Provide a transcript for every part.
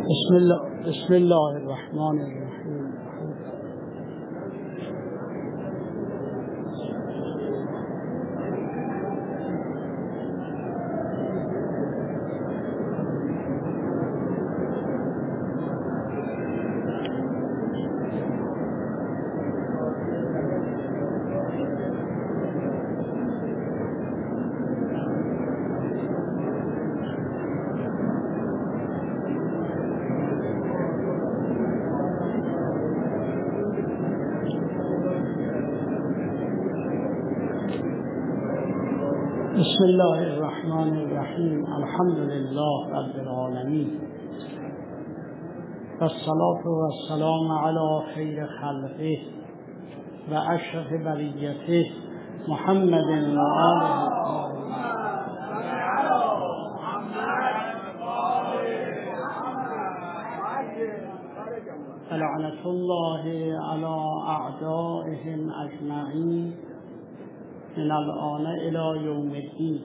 بسم الله الرحمن الرحیم. بسم الله الرحمن الرحیم. الحمد لله رب العالمین والصلاة والسلام علی خیر خلقه و اشرف بریته محمد و آله لعنة الله علی اعدائهم اجمعین من الآن الی یوم الدین.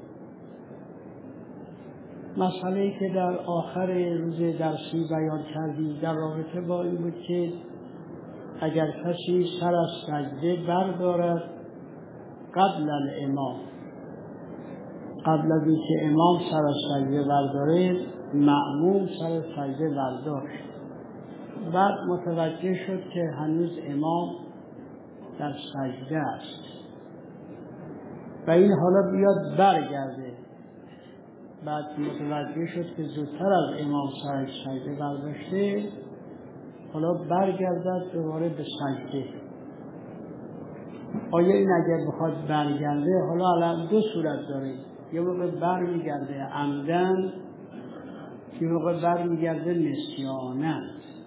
مسئله که در آخر روز درسی بیان کردیم در رابطه با این بود که اگر کسی سر از سجده بردارد قبل الامام، قبل از اینکه امام سر از سجده برداره، مأموم سر از سجده برداشت، بعد متوجه شد که هنوز امام در سجده است و این حالا بیاد برگرده، بعد متوجه شد که زودتر از امام سر سجده برداشته، حالا برگردد دوباره به سجده. آیا این اگر بخواد برگرده، حالا الان دو صورت داره، یه موقع برمیگرده عمدن، یه موقع برمیگرده نسیانن.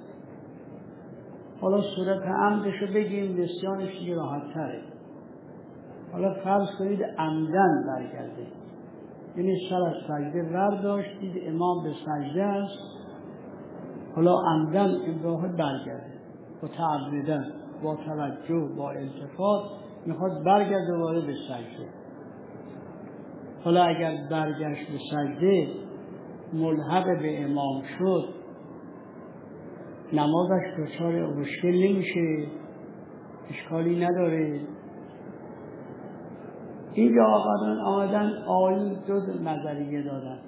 حالا صورت عمدشو بگیم، نسیانش دیگه راحت تره. حالا فرض کنید عمدن برگرده، یعنی سر از سجده برداشت، دید امام به سجده است، حالا عمدن این راه برگرده، متعمدن، با توجه، با التفات میخواد برگرده دوباره به سجده. حالا اگر برگشت به سجده ملحق به امام شد، نمازش دچار مشکل نمیشه، اشکالی نداره. اینجا آمدن آیین دو نظریه دادن.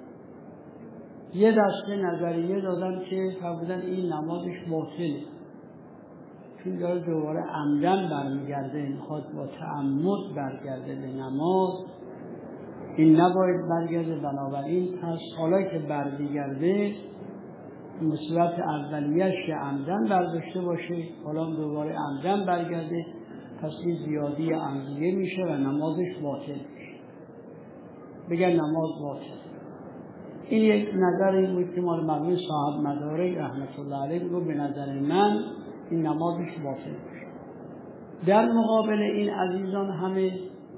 یه دسته نظریه دادن که فرمودن این نمازش باطله، چون داره دوباره عمدن برمیگرده، میخواد با تعمد برگرده به نماز، این نباید برگرده. بنابراین پس حالا که برمیگرده مصیبت اولیش که عمدن برداشته باشه، حالا دوباره عمدن برگرده، پس این زیادی عمدیه میشه و نمازش باطل میشه، بگن نماز باطل. این یک نظری بود که مال مرحوم صاحب مدارک رحمت الله علیه میگه به نظر من این نمازش باطل میشه. در مقابل این عزیزان همه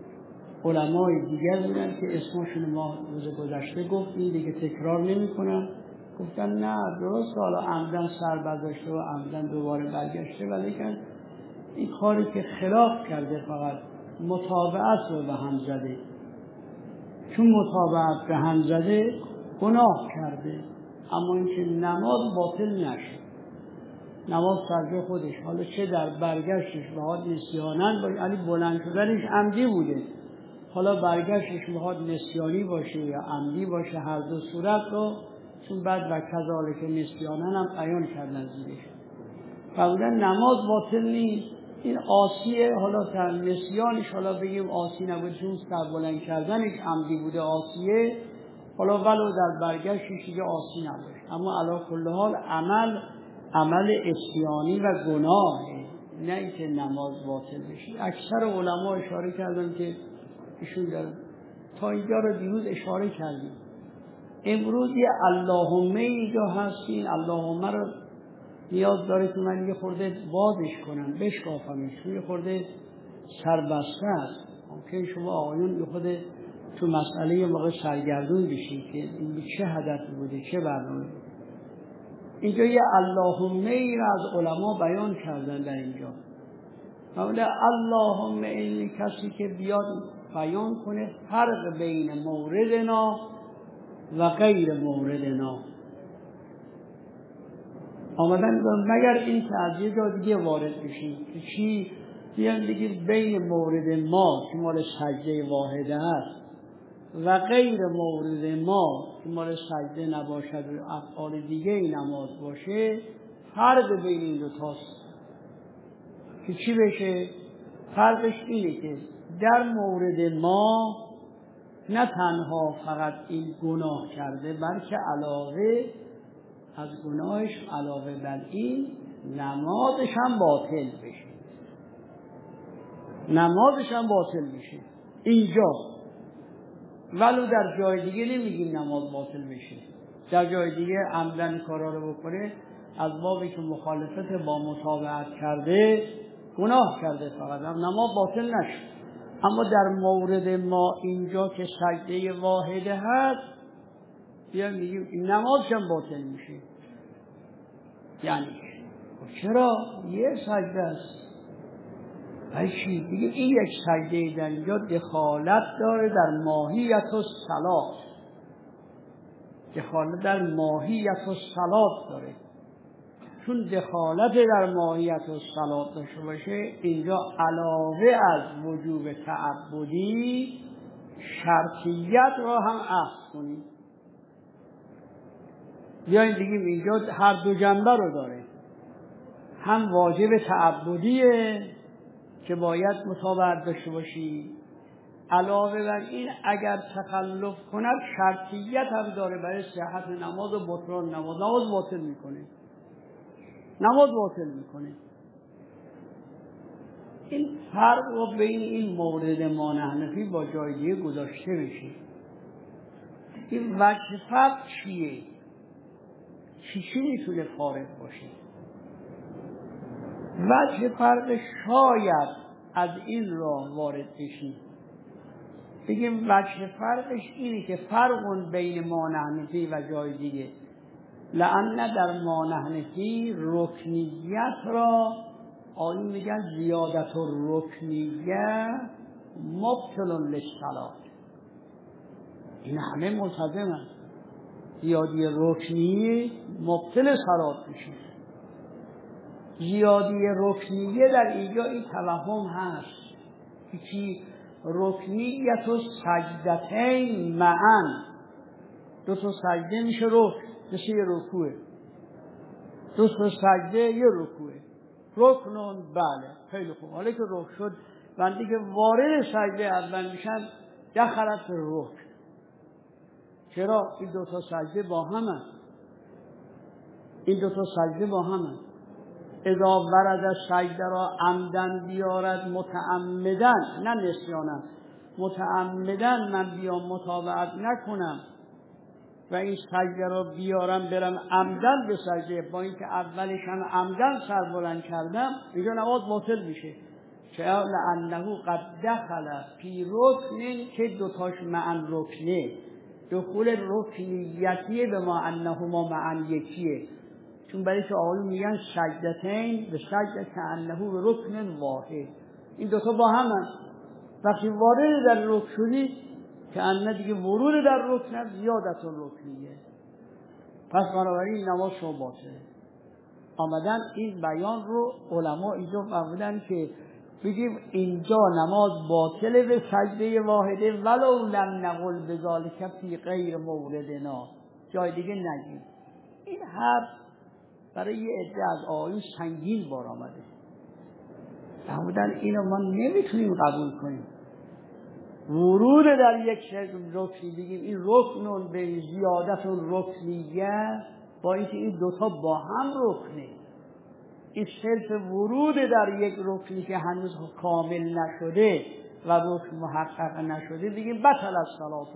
علمای دیگر بودن که اسمشون ما روز گذشته گفتیم، دیگه تکرار نمی کنن. گفتن نه درست، حالا عمدن سر برداشته و عمدن دوباره برگشته، ولی که این کاری که خلاف کرده فقط متابعت رو به هم زده، چون متابعت به هم زده گناه کرده، اما اینکه نماز باطل نشد، نماز سرجای خودش، حالا چه در برگشتش بخواد نسیانن باشه، یعنی بلند شدنش عمدی بوده، حالا برگشتش بخواد نسیانی باشه یا عمدی باشه، هر دو صورت رو، چون بعد و کذالک نسیانن هم بیان کردن زیرش، فرمودن نماز باطل نیست، این عاصیه. حالا در نسیانش حالا بگیم عاصی نبود، چون سر بلند کردنش عمدی بوده عاصیه، حالا ولو در برگشتش دیگه عاصی نبود، اما علی کل حال عمل عصیانی و گناهه، نه اینکه نماز باطل بشه. اکثر علما اشاره کردن که ایشون دارن، تا اینجا رو دیروز اشاره کردیم. امروز یه اللهم اینجا هستین، اللهم رو نیاز داره که من یه خورده بازش کنم، بشکافمش، یه خورده سربسته است. ممکن شما آقایون یه خورده تو مسئله یه موقع سرگردون بشید که این چه هدفی بوده، چه برنامه بوده. اینجا یه اللهم ای را از علما بیان کردن در اینجا. اولا اللهم این کسی که بیاد بیان کنه فرق بین موردنا و غیر موردنا. آمدن مگر این که از یه جا دیگه وارد بشیم که چی بیان بگیم بین مورد ما که مال سجده واحده هست و غیر مورد ما که مال سجده نباشد و افعال دیگه ای نماز باشه، فرق بین این دو تاست که چی بشه؟ فرقش اینه که در مورد ما نه تنها فقط این گناه کرده، بلکه علاوه از گناهش علاوه بر این نمازش هم باطل بشه، نمازش هم باطل بشه اینجا. ولو در جای دیگه نمیگیم نماز باطل بشه، در جای دیگه عمدن کارا رو بکنه از بابی که مخالفت با متابعت کرده گناه کرده، فقط هم نماز باطل نشه. اما در مورد ما اینجا که سجده واحده هست بیان میگیم این نمازش هم باطل میشه. یعنی چرا؟ یه سجده است. چی؟ دیگه این یک سجده در اینجا دخالت داره در ماهیت و صلات، دخالت در ماهیت و صلات داره. چون دخالت در ماهیت و صلات داشته باشه اینجا علاوه از وجوب تعبدی شرطیت را هم اخذ کنیم. بیاییم بگیم اینجا هر دو جنبه رو داره، هم واجب تعبدیه که باید متابعت داشته باشی، علاوه بر این اگر تخلف کند شرطیت هم داره برای صحت نماز و بطلان نماز. نماز باطل میکنه، نماز باطل میکنه. این فرق رو بین این مورد ما حنفی با جای دیگه گذاشته بشه. این وجه فرق چیه؟ چی میتونه فارق باشه؟ وجه فرق شاید از این راه وارد بشیم بگیم وجه فرقش اینه که فرق بین ما حنفی و جای دیگه، لأن در ما حنفی رکنیت را آیین میگن زیادت و رکنیه مبطل للصلاة. این همه ملتزمن زیادی رکنیه مبطل صلاة میشه. زیادی رکنیه در اینجا این توهم هست که چی؟ رکنیت و سجدتین معا، دو تا سجده میشه رکن، مثل یه رکوعه، دو تا سجده یه رکوعه. رکنون بله خیلی خوب، حالا که رکن شد بندی که وارد سجده اول میشن دخلت رکن. چرا؟ این دو تا سجده با همن، این دو تا سجده با همن. اذا ورد سجده را عمدن بیارد متعمدن، نه نسیانم، متعمدن من بیام متابعت نکنم و این سجده را بیارم برم عمدن به سجده، با اینکه اولش هم عمدن سر بلند کردم، اینجا نماز باطل میشه. چرا؟ لأنه قد دخل فی رکن که دوتاش معن رکنه، دخول رکنیتیه به ما انهما معن یکیه. چون برای که آقایون میگن سجدتین به سجده که انه به رکن واحد، این دوتا با همن. وقتی وارد در رکن شدی که انه دیگه ورود در رکن زیادت رکنیه، پس بنابراین نماز شما باطله. آمدن این بیان رو علما اینجا فرمودن که بگیم اینجا نماز باطله به سجده واحده ولو لم نقل بذالک فی غیر موردنا، جای دیگه نگیم. این حرف برای یه عده از آیون سنگین بار آمده، فرمودن اینو ما نمیتونیم قبول کنیم. ورود در یک رکنی بگیم این رکنون به زیادت رکنیه، با اینکه این دوتا با هم رکنه، این صرف ورود در یک رکنی که هنوز کامل نشده و رکن محقق نشده بگیم بطل الصلاة.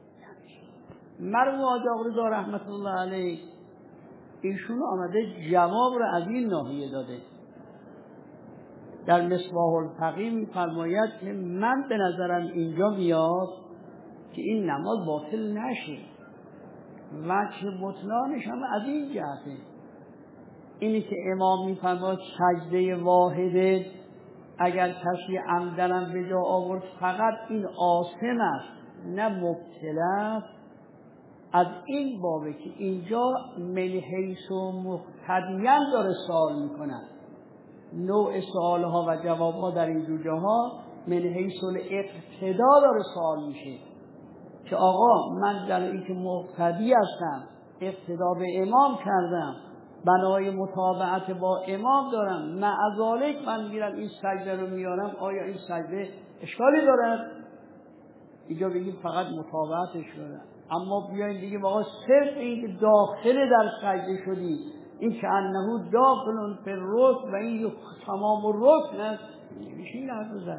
مرحوم حاجی آقا رحمت الله علیه ایشون آمده جواب رو از این ناحیه داده. در مصباح الفقیه می‌فرماید که من به نظرم اینجا میاد که این نماز باطل نشه، وجه بطلانش هم از این جهته، اینی که امام می‌فرماید سجده واحده اگر کسی عمدن به جا آورد فقط این آثم است نه مبتل است. از این بابه که اینجا من حیث و مقتدیاً داره سوال میکنن. نوع سوالها و جوابها در این دو جاها من حیث الاقتدا داره سوال میشه که آقا من در این که مقتدی هستم، اقتدا به امام کردم، بنای متابعت با امام دارم، معذالک من میرم این سجده رو میارم، آیا این سجده اشکالی دارد؟ اینجا بگیم فقط متابعتش دارد. اما بیاین بگیم آقا صرف این که داخل در سجده شدی، این که انه داخل فی الرکن و این تمام الرکن است، نمیشه این حرف زد.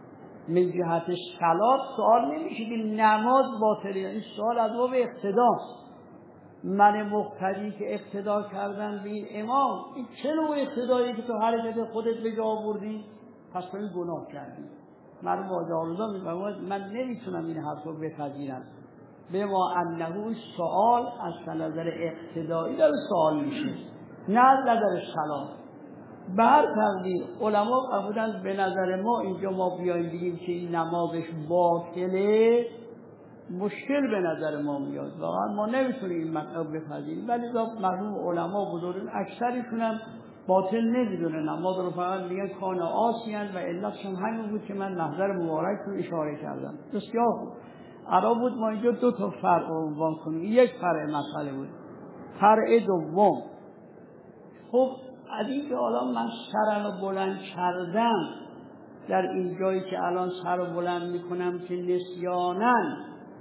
من جهت صلات سوال نمیشه که نماز باطله، این سوال از باب اقتداست. من مقتدی که اقتدا کردن به این امام، این چه نوع اقتدایی که تو حرکت خودت به جا آوردی؟ پس تو این گناه کردی. من واجه میفرماید من نمیتونم این حرف رو بپذیرم. به ما انه سوال از نظر اقتدایی داره سوال میشه، نه از نظر صلات. به هر تقدیر علما قبولن به نظر ما اینجا ما بیاییم بگیم که این نمازش باطله، مشکل به نظر ما میاد. واقعا ما نمیتونیم این مطلب بپذیریم، ولی مرحوم علما بزرگان اکثرشون هم باطل نمیدونه نماز رو، فقط میگن کان آسیان و علتش هم همین بود که من محضر مبارک رو اشاره کردم. بسیار خوب. قرار بود ما اینجا دو تا فرع رو عنوان کنیم. یک فرع مسئله بود. فرع دوم، خب از این که الان من سرم رو بلند کردم، در این جایی که الان سر رو بلند میکنم که نسیانن،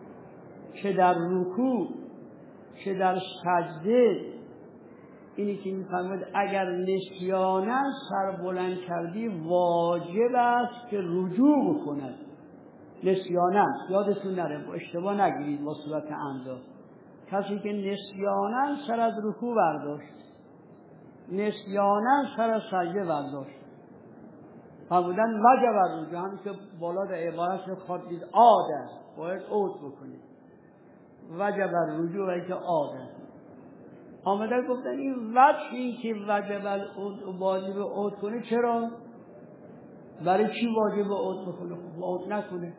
چه در رکوع چه در سجده، اینی که میفرماید اگر نسیانن سر بلند کردی واجب است که رجوع بکند. نسیانن یادتون نره، اشتباه نگیرید با صورت امضا. کسی که نسیانن سر از رکوع برداشت، نسیانن سر از سجده برداشت، فرمودن وجب الرجوع، همین که بالا در عبارت خواهید عاده باید عود بکنید، وجب الرجوع و که عاده آمدن گفتن این وجه این که وجب العود واجب عود کنه، چرا؟ برای چی واجب عود بکنه؟ خب عود نکنه،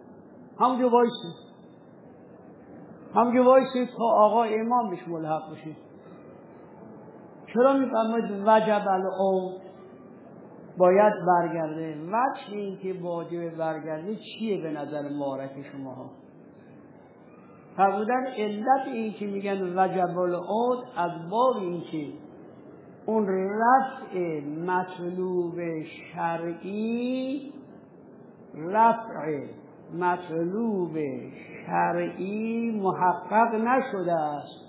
همونجا وایسی تا آقا امام بهش ملحق بشه. چرا میفرماید وجب العود باید برگرده؟ وجه این که واجب برگرده چیه به نظر مبارک شماها؟ فرمودن علت این که میگن وجب العود از باب این که اون رفع مطلوب شرعی محقق نشده است.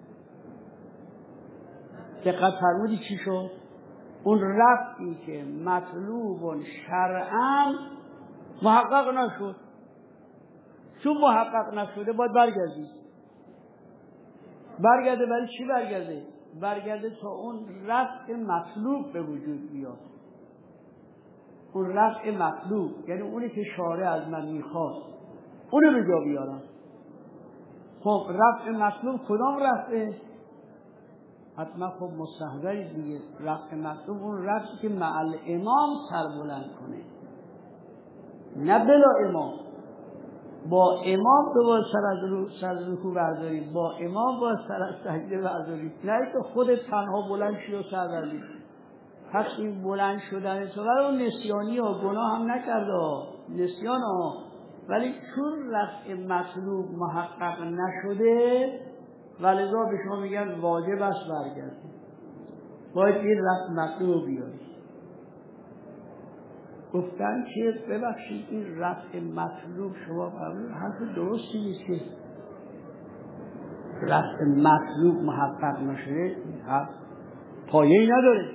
دقت فرمودی چی شد؟ اون رفعی که مطلوب شرعاً محقق نشد. چون محقق نشده باید برگرده. برای چی برگرده؟ برگرده تا اون رفع مطلوب به وجود بیاد. اون رفع مطلوب یعنی اونی که شارع از من میخواست اونو به جا بیارم. خب رفع مطلوب کدام رفعه؟ حتما خب مستحضری دیگه. رفع مطلوب اون رفعی که مع الامام سر بلند کنه، نه بلا امام. با امام تو باید سر از رکوع برداری، با امام باید سر از سجده برداری، نه که خودت تنها بلند شی و سر برداری. پس این بلند شدن تو برای اون نسیانی ها، گناه هم نکرده ها، نسیان ها، ولی چون رفع مطلوب محقق نشده ولذا به شما میگن واجب است برگردی، باید این رفع مطلوب بیاری. گفتن که ببخشید این رفع مطلوب شما فرمودید حرف درستی نیست که رفع مطلوب محقق نشده، این حرف پایه‌ای نداره.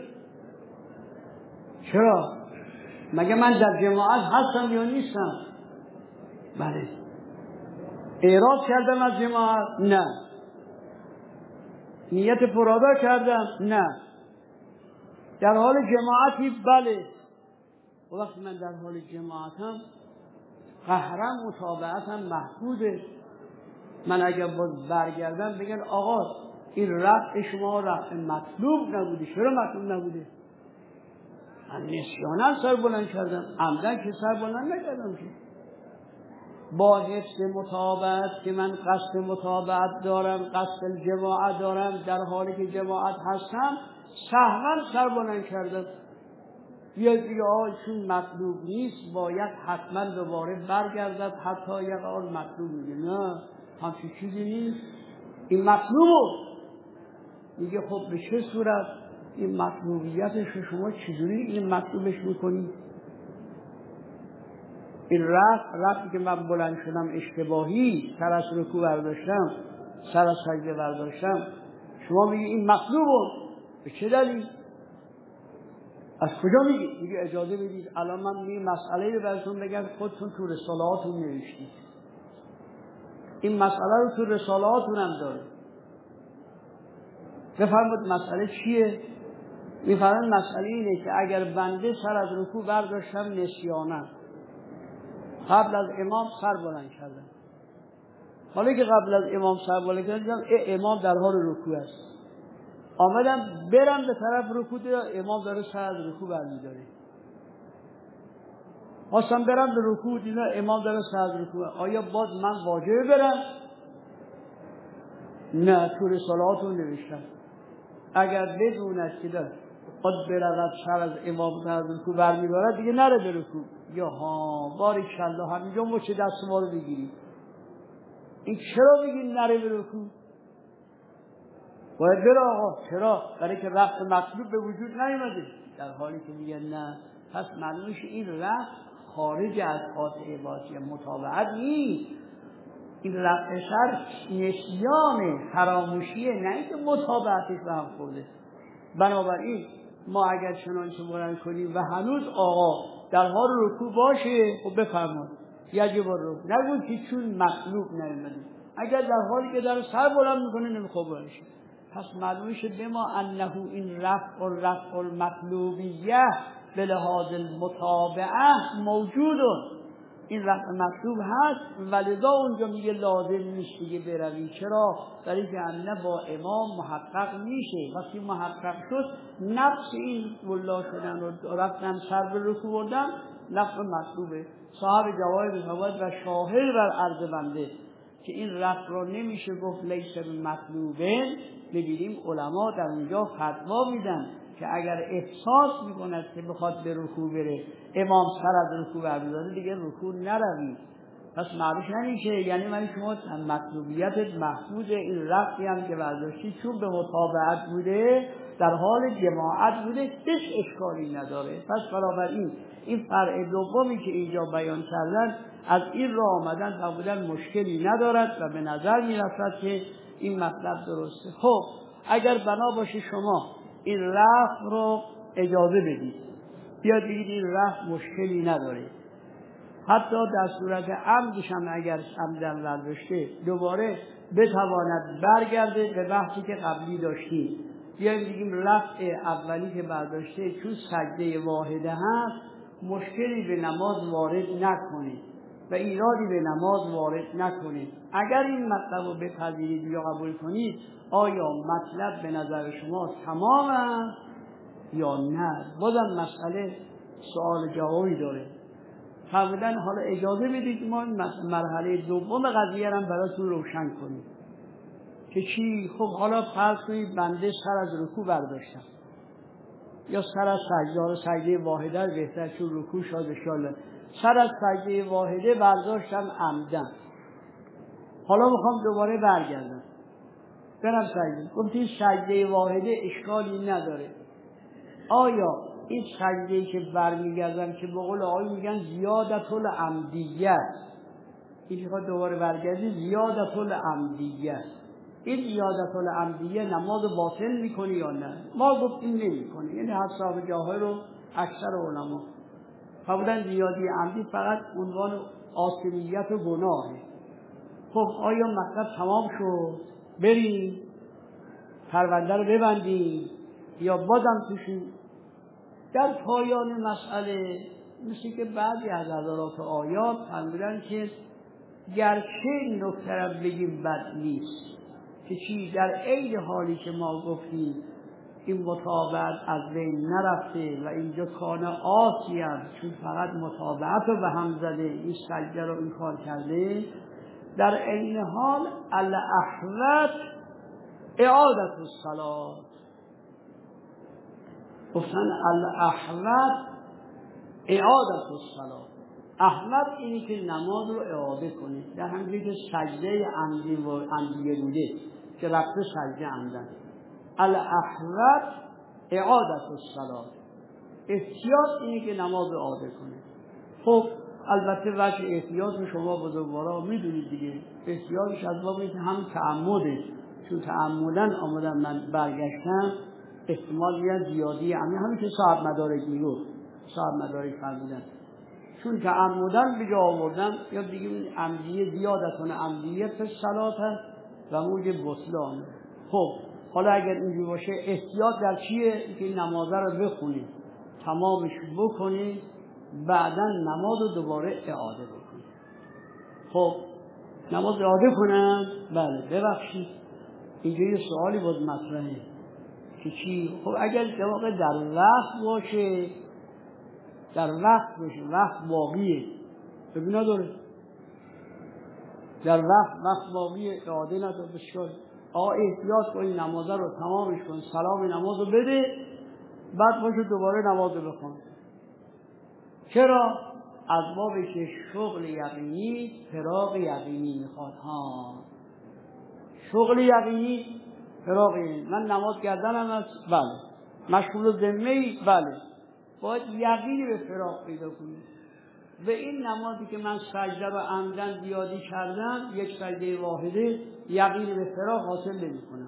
چرا؟ مگه من در جماعت هستم یا نیستم؟ بله. اعراض کردم از جماعت؟ نه. نیت فرادا کردم؟ نه. در حال جماعتی؟ بله. و وقتی من در حال جماعتم قهرم متابعتم محفوظه. من اگر باز برگردم بگن آقا این رفع شما رفع مطلوب نبوده. چرا مطلوب نبوده؟ من نسیانم سر بلند کردم، عمدن که سر بلند نکردم که. با حفظ متابعت که من قصد متابعت دارم، قصد جماعت دارم، در حالی که جماعت هستم سهوا سر بلند کردم. بیاد دیگه چون مطلوب نیست باید حتما دوباره برگردد حتی یک آن مطلوب. میگه نه همچین چیزی نیست، این مطلوب. میگه خب به چه صورت این مطلوبیتش رو شما چجوری این مطلوبش میکنید؟ این رفتی که من بلند شدم اشتباهی، سر از رکوع برداشتم، سر از سجده برداشتم، شما میگی این مطلوبه. به چه دلیل؟ از کجا میگی؟ میگه اجازه بدید الان من این مسئله رو براتون بگم، خودتون تو رسالهاتون نوشتید. این مسئله رو تو رسالهاتون هم داره. بفرمایید مسئله چیه؟ میفرمایید مسئله اینه که اگر بنده سر از رکوع برداشتم نسیانم، قبل از امام سر بلند کردم، حالا که قبل از امام سر بلند کردم امام در حال رکوع است، آمدم برم به طرف رکوع، امام داره سر از رکوع برمی‌داره، خواستم برم به رکوع دیدم امام داره سر از رکوع، آیا باز من واجبه برم؟ نه، تو رسالهاتون نوشتم اگر بدوند که خود برود سر از امام سر از رکوع برمی‌داره دیگه نره به رکوع. یا ها باریکالله، همینجا مچ دست ما رو بگیرید. این چرا میگین نره به رکوع؟ باید بره آقا. چرا؟ برای که رفع مطلوب به وجود نیومده. در حالی که میگن نه، پس معلومه این رفع خارج از قاطع عبادی متابعت نیست. این رفع شر نسیان فراموشیه، نه اینکه متابعتش به هم خورده. بنابراین ما اگر چنانچه بلند کنیم و هنوز آقا در حال رکوع باشه، خب بفرمایید یجب الرکوع، نگوید که چون مطلوب نیومده. اگر در حالی که در سر بلند میکنه نمیخواد بلند شه، پس معلومه شه بما انه این رفع المطلوبیه به لحاظ المتابعه موجودون، این رفع مطلوب هست، ولذا اونجا میگه لازم نیست دیگه بروی. چرا؟ برای که انه با امام محقق میشه. وقتی محقق شد نفس این والله شدن و رفتن سر به رکوع بردن رفع مطلوبه. صاحب جواهر می‌فرماید و شاهد بر عرض بنده که این رفع رو نمیشه گفت لیس مطلوبه. ببینیم علما در اونجا فتوا میدن که اگر احساس میکند که بخواد به رکوع بره امام سر از رکوع برمی‌داره دیگه رکوع نروید. پس معلومش نمیشه، یعنی من شما مطلوبیت محفوظ این رفعی هم که برداشتی چون به متابعت بوده در حال جماعت بوده هیچ اشکالی نداره. پس بنابراین این فرع دومی که اینجا بیان کردن از این راه آمدن فرمودن مشکلی ندارد و به نظر میرسد که این مطلب درسته. خب اگر بنا باشه شما این رفع رو اجازه بدید، بیاد بگید این رفع مشکلی نداره، حتی در صورت عمدش هم اگر عمدن برداشته دوباره بتواند برگرده به بحثی که قبلی داشتیم، بیایم بگیم رفع اولی که برداشته چون سجده واحده هست مشکلی به نماز وارد نکنید و ایرادی به نماز وارد نکنید. اگر این مطلب رو بپذیرید یا قبول کنید آیا مطلب به نظر شما تمام است یا نه؟ بازم مسئله سوال جوابی داره. فرمودن حالا اجازه بدید ما مرحله دوم قضیه رو براتون روشن کنیم که چی؟ خب حالا فرض کنید بنده سر از رکوع برداشتم یا سر از سجده واحده بهتر چون رکوع شاد انشاءالله، سر از سجده واحده برداشتم عمدن، حالا میخوام دوباره برگردم برم سجده. گفتید سجده واحده اشکالی نداره. آیا این سجده‌ای که برمیگردم که به قول آقای میگن زیادت العمدیه، این که دوباره برگردی زیادت العمدیه، این زیادت العمدیه نماز باطل میکنی یا نه؟ ما گفتیم نمیکنه، یعنی حتی جاهای رو اکثر علما فرمودن زیادی عمدی فقط عنوان آثمیت و گناهه. خب آیا مطلب تمام شد بریم پرونده رو ببندیم یا بازم توشیم؟ در پایان مسئله مثل که بعضی از حضرات آیات فرمودن که گرچه نکته را بگیم بد نیست که چی در عین حالی که ما گفتیم این متابعت از بین نرفته و اینجا کان آسی است، چون فقط متابعت رو به هم زده، این سجده رو این کار کرده. در این حال الاحوط اعادت الصلاة، گفتن الاحوط اعادت الصلاة. احوط اینی که نماز رو اعاده کنه، در همینجوری که سجده عمدیه بوده که رفته سجده عمدن. الاحوط اعادت الصلاة، احتیاط اینی که نماز رو اعاده کنه. خب البته وجه احتیاط رو شما بزرگوارا میدونید دیگه، احتیاطش از باب اینکه هم تعمده، چون تعمدن آمدن من برگشتم احتمال یا زیادی همین که صاحب مدارک میگفت، صاحب مدارک فرمودن چون تعمدن به جا آوردن یا دیگه این عمدیه زیادتون عمدیت صلات هست و موجب بطلان. خب حالا اگر اینجور باشه احتیاط در چیه؟ که این نمازه رو بخونید، تمامش بکنید، بعدا نماز رو دوباره اعاده بکنید. خب نماز اعاده کنم؟ بله. ببخشید اینجا یه سوالی باز مطرحه که چی؟ خب اگر واقع در وقت باشه، در وقت باشه، وقت باقیه، ببینا داره در وقت باقیه، اعاده نداره. بسیار آقا احتیاط کنید، نمازه رو تمامش کن، سلام نماز رو بده، بعد باشه دوباره نماز رو بخون. چرا؟ از بابی که شغل یقینی فراغ یقینی میخواد. شغل یقینی فراغ یقینی، من نماز کردنم است، بله. مشغول ذمه‌ای، بله. باید یقینی به فراغ پیدا کنید. به این نمازی که من سجده رو عمدن زیادی کردم، یک سجده واحده، یقینی به فراغ حاصل نمی کنم.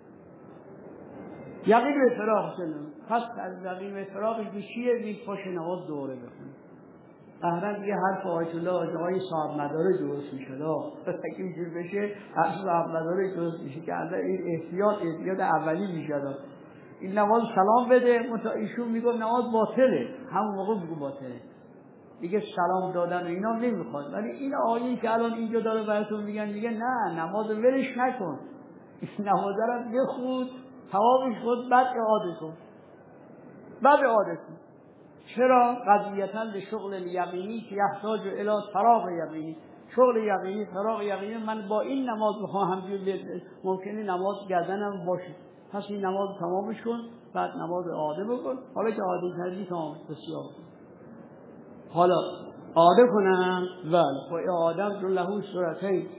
یقین به فراغ حاصل نمی. پس از یقین به فراغش به چیه؟ یک پاش نماز دوره بخونم. قهرن دیگه حرف آیت الله آقای صاحب مدارک درست میشد. اگه اینجور بشه حرف صاحب مدارک درست میشه که الان این احتیاط اولی میشد. این نماز سلام بده، ایشون میگه نماز باطله، همون موقع میگه باطله دیگه، سلام دادن و اینا نمیخواد. ولی این آیه‌ای که الان اینجا داره براتون میگه نه، نماز ولش نکن، نماز رو بخون، تمامش خود، بعد اعاده کن، چرا؟ قضیتاً به شغل یقینی که یحتاج الی فراغ یقینی، شغل یقینی، فراغ یقینی. من با این نماز بخوام همجوری ممکنه نماز گردنم باشه، پس این نماز تمامش کن، بعد نماز اعاده بکن. حالا که اعاده کردی تمام، بسیار. حالا اعاده کنم، بله. و اعاده له صورتین،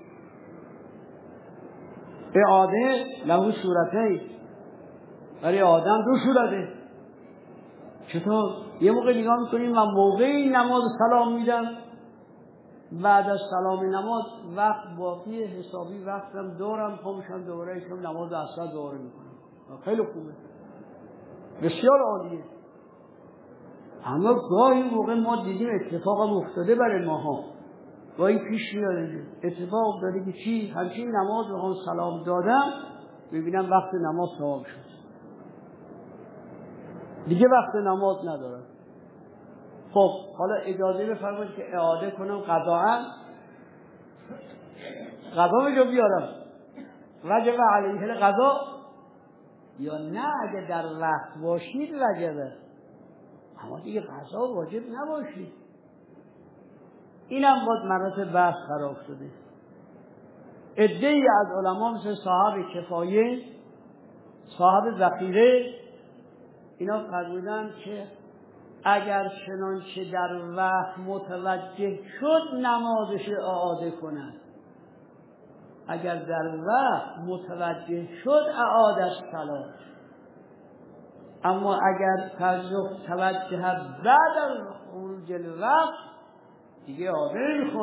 اعاده له صورتین، ولی آدم دو صورته. چطور؟ یه موقع نگاه میکنیم من موقعی نماز سلام میدم، بعد از سلام نماز وقت باقی حسابی وقتم دارم، خاموشم دوباره شم نماز عصر دوباره میکنم، خیلی خوبه، بسیار عالیه. اما گاهی موقع ما دیدیم اتفاق افتاده برای ماها، گاهی پیش میاد اتفاق افتاده که چی؟ همچین نماز رو سلام دادم، ببینم وقت نماز تمام شد، دیگه وقت نماز ندارم. خب حالا اجازه بفرمایید که اعاده کنم قضاءً، قضا بجا بیارم، وجب علیه القضاء، یا نه اگه در وقت باشید وجبه، اما دیگه قضا واجب نباشید. اینم باز مراتب بحث خراب شده. عده‌ای از علما مثل صاحب کفایه، صاحب ذخیره، اینا فرمودن که اگر چنانچه در وقت متوجه شد نمازش اعاده کنند، اگر در وقت متوجه شد اعاده صلات، اما اگر توجه بعد از خروج الوقت دیگه اعاده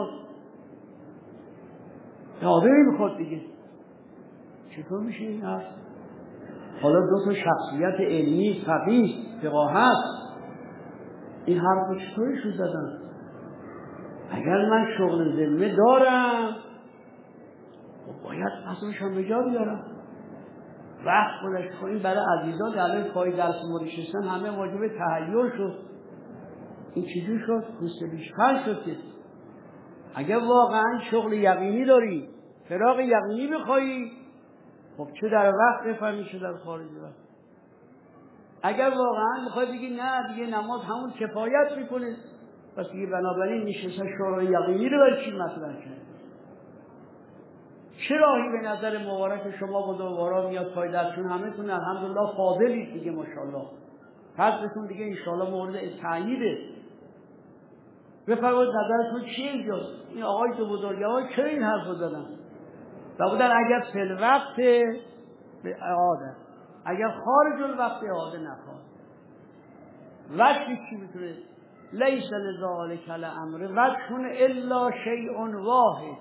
نمیخواد دیگه. چطور میشه این حرف؟ حالا دو تا شخصیت علمی فقیه فقاهت این حرف رو چطورشون زدن؟ اگر من شغل ذمه دارم باید اصلشم به جا بیارم، وقت خودش کنیم. برای عزیزان که الان پای درس ما نشستن همه واجب تحیر شد، این چیزی شد پوست بیشتر شد که اگر واقعا شغل یقینی داری، فراغ یقینی بخوایی، خب چه در وقت بفهمی چه در خارج وقت. اگر واقعا میخوای بگی نه دیگه نماز همون کفایت میکنه، پس دیگه بنابراین نشستن شورای یقینی رو برای چی مطرح کرد؟ چه راهی به نظر مبارک شما بزرگوارا میاد پایدستون؟ همه‌تون الحمدلله فاضلید دیگه ماشاءالله، حضرتون دیگه انشاءالله مورد تعییده. بفرمایید نظرتون چیه اینجا؟ این آقای دو بزرگوار چرا این حرف رو زدن؟ و بودن اگر فی الوقت به اعاده، اگر خارج الوقت اعاده نخواد وقتی چی میتونه؟ لیس لذالک الامر وجه الا شیء واحد.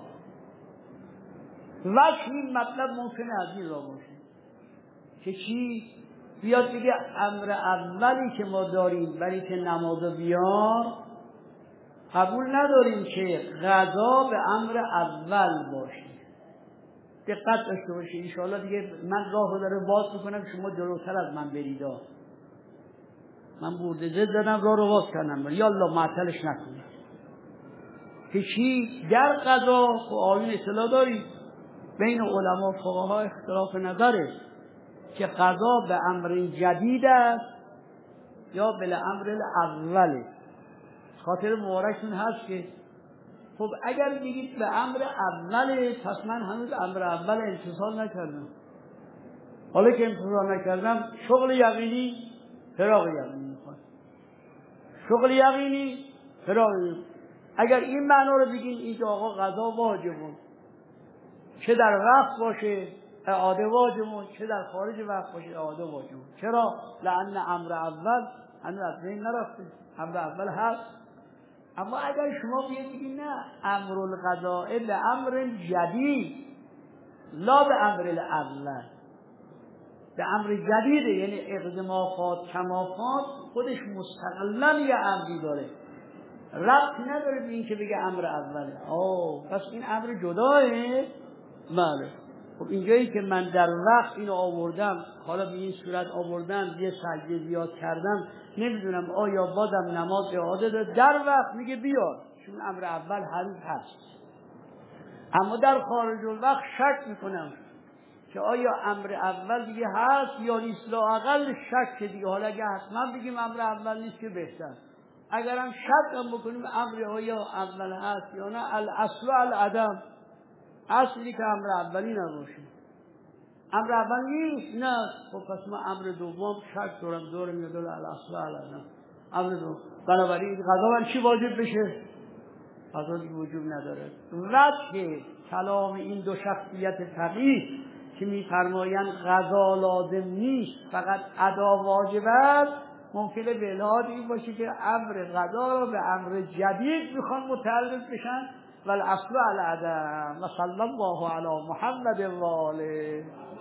وجه این مطلب ممکنه از این را باشه که چی؟ بیاد دیگه امر اولی که ما داریم برای که نماز بیار قبول نداریم که قضا به امر اول باشه. دقت داشته باشه انشاءالله دیگه من راه رو داره باز میکنم شما جلوتر از من برید. من برده زد زدم راه رو باز کردم، یالله معطلش نکنید که چی؟ در قضا و آیون اطلاع دارید بین علما و فقها اختلاف نظره که قضا به امر جدید است یا به امر اوله. خاطر مبارکتون هست که خب اگر بگید به امر اوله پس من هنوز امر اول امتثال نکردم. حالا که امتثال نکردم شغل یقینی فراغ یقینی میخواد، شغل یقینی فراغ یقینی. اگر این معنا رو بگین اینجا آقا قضا واجبه، چه در وقت باشه اعاده واجبه، چه در خارج وقت باشه اعاده واجبه. چرا؟ لأن امر اول هنوز از بین نرفته، امر اول هست. اما اگر شما بیاید بگید نه امر القضاء به امر جدید لا به امر الاول، به امر جدیده، یعنی اقدمافات کمافات خودش مستقلا یه امری داره، ربطی نداره به این که بگه امر اوله. پس این امر جداه. بله. خب اینجایی که من در وقت اینو آوردم، حالا به این صورت آوردم، یه سجده زیاد کردم، نمیدونم آیا بازم نماز اعاده داره؟ در وقت میگه بیار، چون امر اول هنوز هست. اما در خارج الوقت شک میکنم که آیا امر اول دیگه هست یا نیست. لااقل شک دیگه. حالا اگه حتما بگیم امر اول نیست که بهتر، اگر هم شک هم بکنیم امر آیا اول هست یا نه، الاصل العدم، اصلی که امر اولی نباشه. امر اول نیست نه، خب پس ما امر دوم شک دارم دور میاد الاصل العدم امر دوم. بنابراین قضا بر چی واجب بشه؟ قضا دیگه وجوب نداره. وجه کلام این دو شخصیت فقیه که میفرمایند قضا لازم نیست فقط ادا واجب است، ممکنه به الهاد این باشه که امر قضا رو به امر جدید میخوان متعلق بشن، والاصل العدم. و صلی الله علی محمد و آله.